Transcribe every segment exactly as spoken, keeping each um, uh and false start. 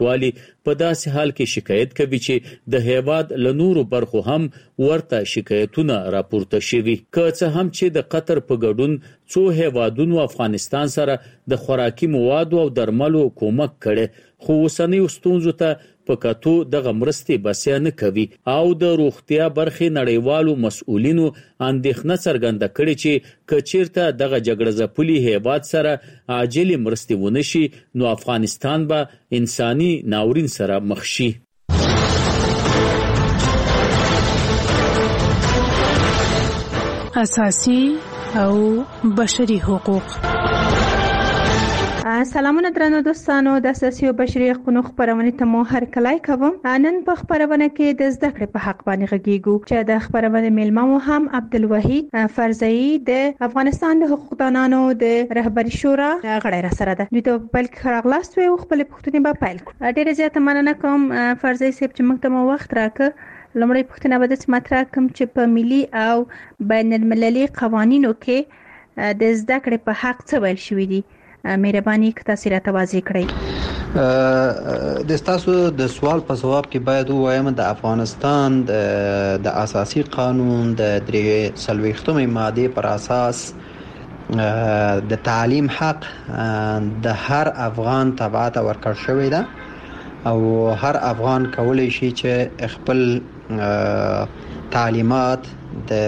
مرستوالي په داسې حال کې شکایت کوي چې د هیواد له نورو برخو هم ورته شکایتونه راپورته شوي. که څه هم چې د قطر په ګډون څو هیوادونو افغانستان سره د خوراکي موادو او درملو کومک کړي، خو اوسنۍ ستونزو ته په کتو دغه مرستې بسیا نه کوي او د روغتیا برخې نړیوالو مسؤلینو اندېښنه څرګنده کړې چې که چیرته دغه جګړه ځپلي هیواد سره عاجلې مرستې ونه شي نو افغانستان به انساني ناورین سره مخ شي. اساسي او بشري حقوق. سلامونه درنو دوستانو، د اساسي او بشري حقوقو خبرونه ته مو هر کله کوم. نن په خبرونه کې د زده کړې په حق باندې غږیږو چې د خبرونه میلمه مو هم عبدالوحید فرزئی د افغانستان د حقوقدانانو د رهبری شورا غړی را سره ده. دوی ته بل خراغلاست وي خپل پوښتنې به پیل کړو. ډیره زیاته مننه کوم فرزئی صاحب چې موږ ته مو وخت راکړ. لمړی پوښتنه به د مطرح کوم چې په ملي او بین المللي قوانینو کې د زده کړې په حق څه ویل شوی دي. مهرباني که تاسو راته واضح کړئ. د تاسو د سوال په جواب کې باید وایم د افغانستان د اساسي قانون د درې سلويختمې ماده پر اساس د تعلیم حق د هر افغان تبعات ورکړ شوی ده او هر افغان کولای شي چې خپل تعلیمات د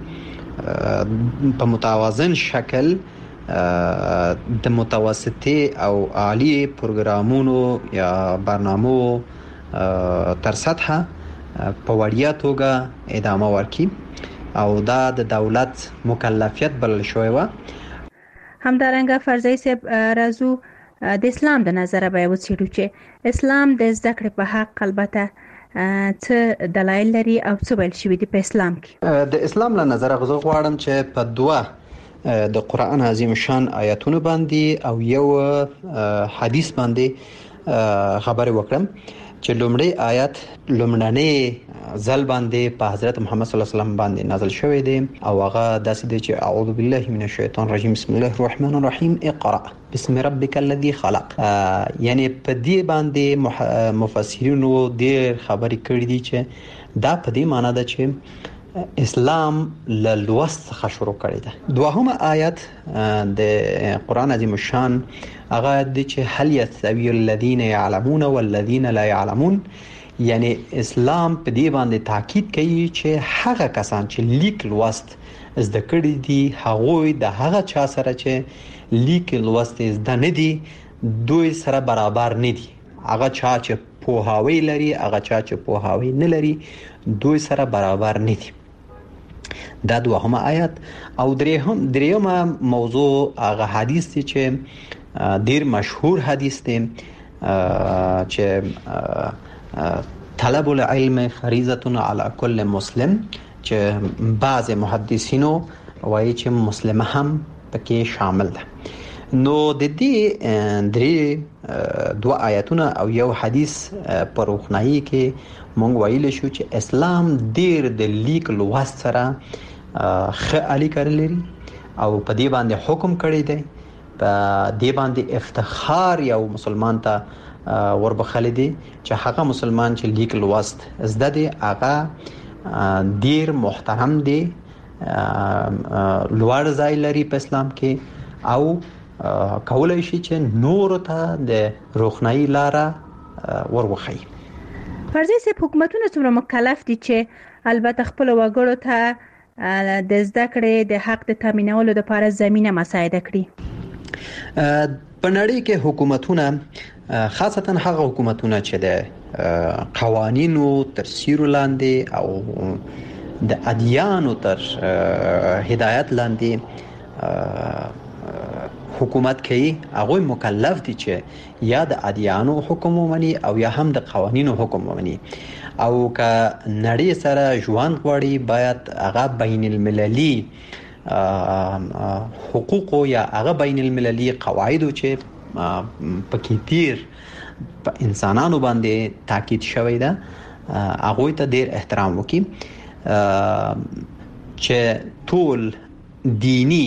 په متوازن شکل د متوسطي او عالی پروګرامونو یا برنامو تر سطحه په وړیا توګه ادامه ورکړي او دا د دولت مکلفیت بلل شوی و. همدارنګه فرزئی صاحب راځو د اسلام د نظره به وڅېړو چې اسلام د زده کړې په حق البته څه دلایل لري او څه ویل شوی دي په اسلام کې. د اسلام له نظره غوښتل غواړم چې په دوه د قرآن عظیم شان آیاتونو باندې او یو حدیث باندې خبرې وکړم چې لومړی آیات لومړنی ځل باندې په حضرت محمد صلی الله علیه وسلم باندې نازل شوی دی او هغه داسې دی چې اعوذ بالله من الشیطان الرجیم بسم الله الرحمن الرحیم اقرأ بسم ربک الذی خلق. یعنی په دې باندې مفسرینو ډېر خبرې کړې دي چې دا په دې معنی ده چې اسلام له لوست څخه شروع کړی ده. دوهمه آیت د قرآن عظیم الشان هغه د چې هل یستوی الذین یعلمون والذین لا یعلمون، یعنی اسلام په دې باندې تاکید کوي چې هغه کسان چې لیک لوست زده کړی دي هغه د هغه چا سره چې لیک لوست زده نه دي دوی سره برابر نه دي. هغه چا چې پوهاوی لري هغه چا چې پوهاوی نه لري دوی سره برابر نه دي. دا دوهمه آیت. او دریهم دریمه موضوع هغه حدیث دی چې ډیر مشهور حدیث دی چې طلب العلم فریضه علی کل مسلم، چې بعض محدثینو وایي چې مسلمان هم پکې شامل ده. نو د دې درې دوه آیاتونه او یو حدیث په روښنايي کې مونږ ویل شو چې اسلام ډیر د لیک لوست سره ښه اړیکه لري او په دې باندې حکم کړی دی. په دې باندې افتخار یو مسلمان ته وربخل دي چې هغه مسلمان چې لیک لوست زده دی هغه ډیر محترم دی، لوړ ځای لري په اسلام کې او کولای شي چې نور ته د روښنايي لاره وروخی. فرضاً چې حکومتونه څومره مکلف دي چې البته خپل وګړو ته د زده کړې د حق د تامینولو لپاره زمينه مساعده کړي. په نړۍ کې حکومتونه خاصتا هغه حکومتونه چې د قوانینو تر سیوري لاندې او د ادیانو تر هدایت لاندې حکومت کوي هغه مکلف دي چې یا د ادیانو حکم ومني او یا هم د قوانینو حکم ومني او که نړۍ سره ژوند غواړي باید هغه بین المللي حقوق یا هغه بین المللي قواعد چې پکې تیر په انسانانو باندې تاکید شوی ده هغه ته ډیر احترام وکړي چې ټول دینی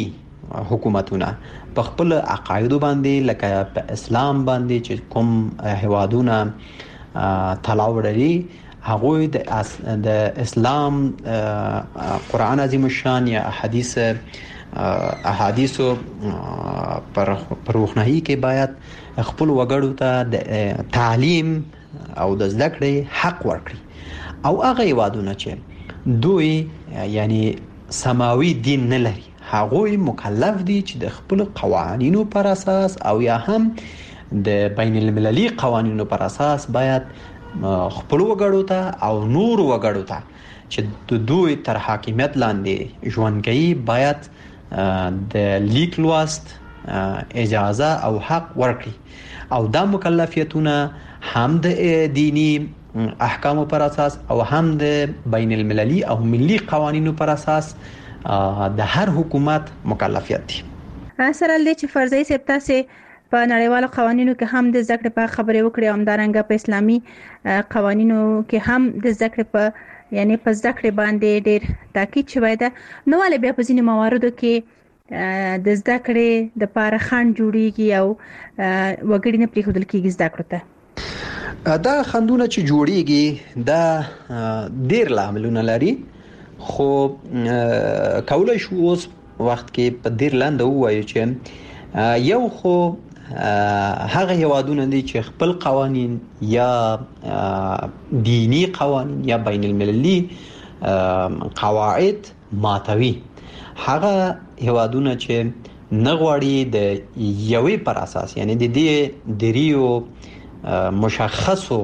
حکومتونه په خپل عقاید باندې لکه په اسلام باندې چې کوم هوادونه تلاو لري هغه د د اسلام قرآن عظیم الشان یا احادیث احادیثو پر روحنايي کې باید خپل وګړو ته د تعلیم او د زده کړې حق ورکړي او هغه هوادونه چې دوی یعنی سماوي دین نه لري هغه مکلف دي چې د خپل قوانینو پر اساس او یا هم د بین المللي قوانینو پر اساس باید خپل وګړو ته او نور وګړو ته چې د دوی تر حاکمیت لاندې ژوند کوي باید د لیک لوست اجازه او حق ورکړي او دا مکلفیتونه هم د دینی احکام پر اساس او هم د بین المللي او ملي قوانینو پر اساس د هر حکومت مکلفیت دي. سره لدې چې فرضي سپتا سي په نړیوالو قوانینو کې هم د ذکر په خبرې وکړي او همدارنګه په اسلامي قوانینو کې هم د ذکر په یعنی په ذکر باندې ډېر تاکید شوی ده نو ولې بیا په ځینې مواردو کې د ذکر د پاره خان جوړیږي او وګړي نه پریښودل کېږي ذکر ته دا خندونه چې جوړیږي دا ډېر لاملونه لري خو کولای شو اوس وخت کې په ډېر لاندې وایو چې یو خو هغه هوادونه دي چې خپل قوانين یا دینی قوانين یا بین المللي قواعد ماتوي هغه هوادونه چې نغواړي د یوې پر اساس یعنی د دې دریو مشخصو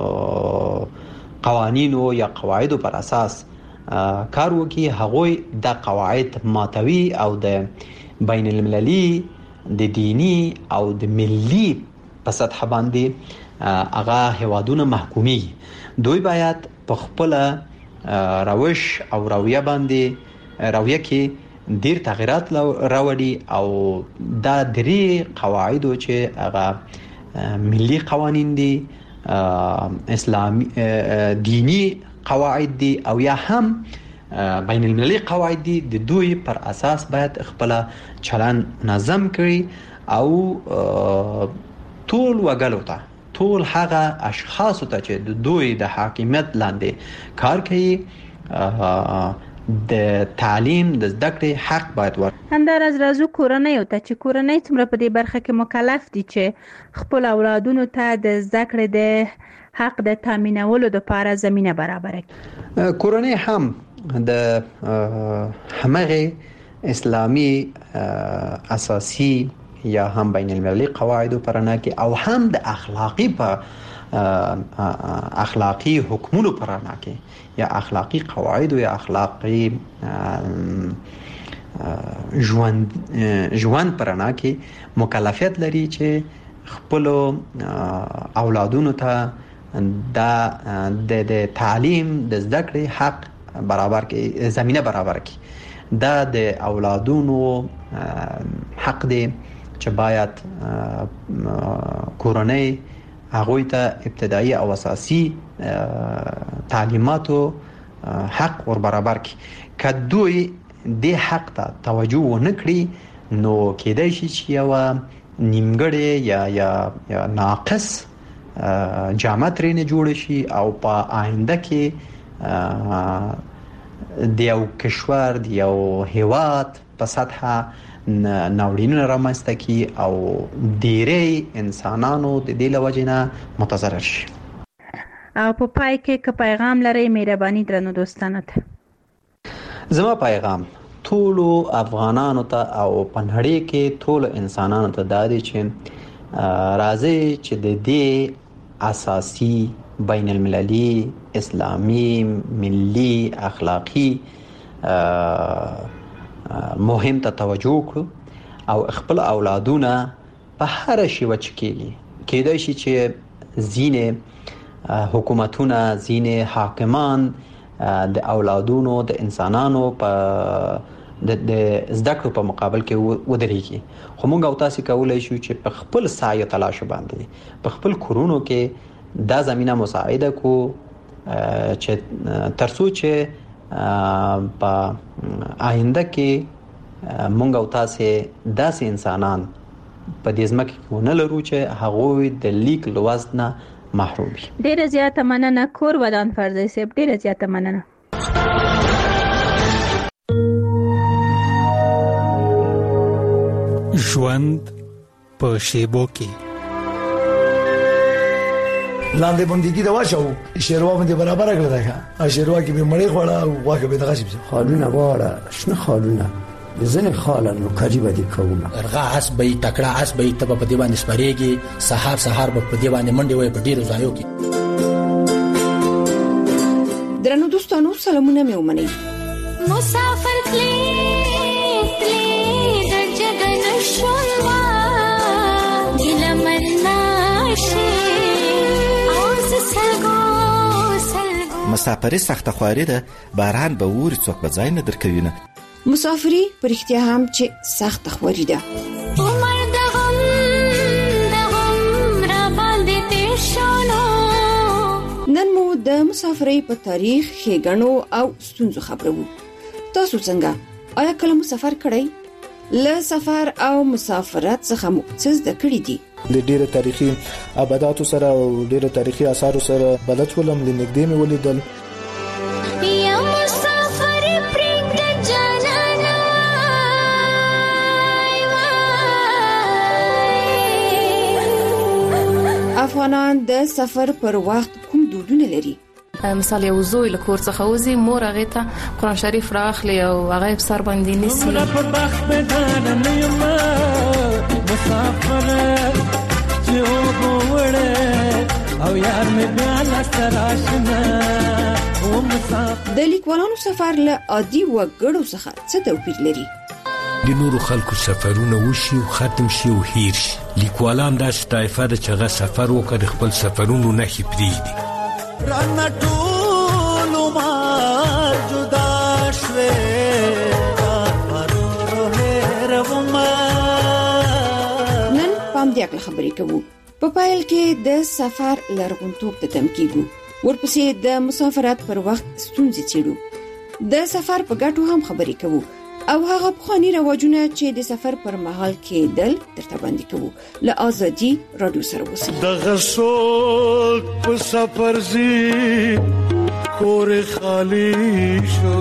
قوانینو یا قواعدو پر اساس کار وکي هغوی د قواعد ماتوي او د بین المللي د دینی او د ملي په سطح باندې هغه هوادونه محکومي دوی باید په خپل روش او رویه باندې رویه کې ډیر تغیرات راوړي او دا درې قواعد چې هغه ملي قوانين دي اسلامي دینی قواعد دي او یا هم بین المللي قواعد دي د دوی پر اساس باید خپل چلن نظم کړي او ټول وګړو ته ټول هغه اشخاص ته چې د دوی د حاکمیت لاندې کار کوي د تعلیم د زده کړې حق باید ورکړي. همداراز راځو کورنۍ ته چې کورنۍ څومره په دې برخه کې مکلف دي چې خپل اولادونو ته د زده کړې د حق د تامینولو لپاره زمينه برابر کړي. کورنۍ هم د همغه اسلامي اساسي یا هم بین المللي قواعد پرانه کې او هم د اخلاقی په اخلاقی حکمونو پرانه کې یا اخلاقی قواعد یا اخلاقی ژوند ژوند پرانه کې مکلفیت لري چې خپل اولادونو ته د د تعلیم د زده کړې حق برابر کې زمينه برابر کې دا د اولادونو حق دی چې باید کورنۍ هغه ته ابتدایي او اساسي تعلیماتو حق ور برابر کړي کدوې د حق ته توجه ونکړي نو کېدای شي چې یو نیمګړی یا یا یا ناقص جامه ترې نه جوړ شي او په آینده کې د یو کشور د یو هیواد په سطح ناورینونه رامنځته کی او ډېری انسانانو د دې لوجنه متضرر شي. او په پای کې که پیغام لري مهرباني درنو دوستانو ته زما پیغام ټول افغانانو ته او په نړۍ کې ټول انسانانو ته دا دی چې راځي چې د دې اساسي بین المللي اسلامي ملي اخلاقی مهم ته توجه کړو او خپل اولادونه په هر شي وچکیږي کېدای شي چې زینه حکومتونه زینه حاکمان د اولادونو د انسانانو په د زده کړو په مقابل کې ودرېږي خو موږ او تاسو کولای شو چې په خپل سعی تلاش باندې په خپل کورونو کې دا زمينه مساعده کو چې ترڅو چې په آینده کې مونږ او تاسو داسې انسانان په دې ځمکه کې نه لرو چې هغوی د لیک لوست نه محروم وي. ډیره زیاته مننه کور ودان فرضي صاحب، ډیره زیاته مننه. ژوند په شیبو کې لاندې باندې کې دا واښو شیروا باندې برابر کړل دا شیروا کې به مړې خوړه او واګه به دغه شي خالونه واړه شنه خالونه زنه خالن نو کجی باندې کومه ارغا اس به تکړه اس به تب په دی باندې سپریږي سحر سحر په دی باندې منډي وای په ډیرو ځایو کې. درنو دوستانو سلامونه مې ومنئ. مسافر کلی کلی د جګن شولوا دل مناشي اوس سلګو سلګو مسافر سخت خواري ده، باران به ور څوک به ځای نه درکوي نه. مسافری پرختیا هم چې سخت خواري ده. عمر دغم دغم را باندې تیر شونو. نن مو د مسافرۍ په تاریخ ښېګڼو او ستونزو خبرو. تاسو څنګه؟ آیا کله مسافر کړئ؟ له سفر او مسافرت څخه مو څه زده کړي دي؟ د ډیره تاریخي آباداتو سره او ډیره تاریخي آثارو سره بلد ولم، لنګدې مې ولیدل. افغانان د سفر پر وخت کوم دودونه لري؟ مثال یو زوی له کور څخه وځي، مور هغه ته قرآن شریف راخلي او هغه په سر باندې نیسي. د لیکوالانو سفر له عادي وګړو څخه څه توپیر لري؟ د نورو خلکو سفرونه وشي او ختم شي او هیر شي. لیکوالان داسې طایفه ده چې هغه سفر وکړي خپل سفرونو نښې پرېږدي. رانه ټول عمر جدا شوې پرورو هېرومه. نن په همدې اړه خبرې کوو. په پیل کې د سفر لرغونتوب ته تم کېږو، ورپسې د مسافرت پر وخت ستونزې څېړو، د سفر په ګټو هم خبرې کوو او هغه پخواني رواجونه چې د سفر پر مهال کېدل درته باندې کوو. له آزادي رادیو سره اوسئ. د غسول په سفر زی کور خالی شو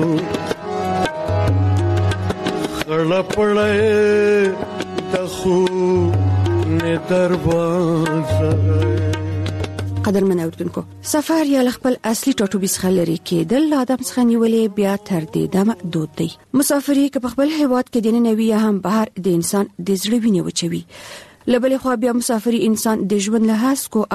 خړه پړې د خو نه دروازه. قدرمن اوردونکو، سفر یا خپل اصلي ټاټوبي څخه لري کېدل آدم څخه نیولې بیا تر دې دمه دود دی. مسافري که په خپل هیواد کې د ننوي یا هم بهر د انسان د زړه وینې وچوي. لبلې خو بیا مسافري انسان د ژوند له هڅو